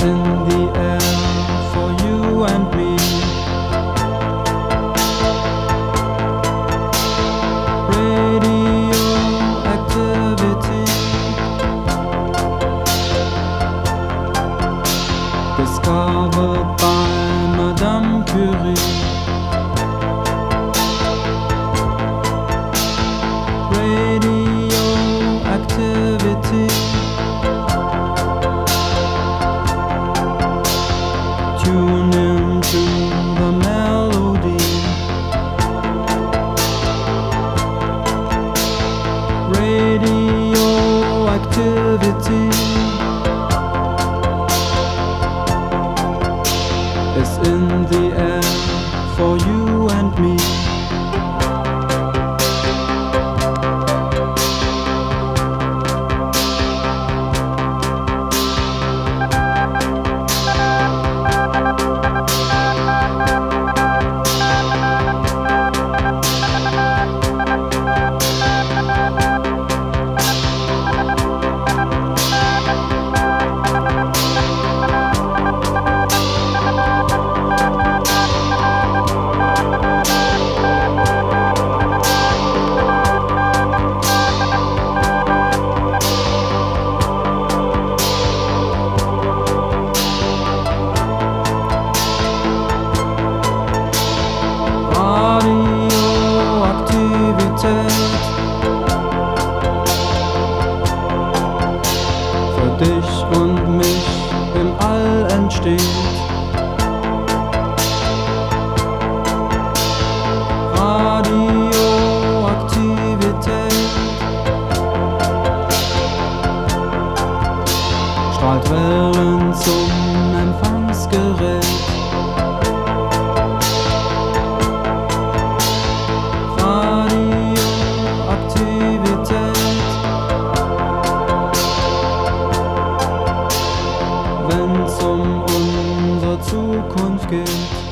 in the air for you and me. Radioactivity discovered by Madame Curie. Radioactivity tune into the melody. Radioactivity is in the air for you and me. Für dich und mich im All entsteht. Radioaktivität strahlt Wellen zum Empfangsgerät. Wenn's um unsere Zukunft geht.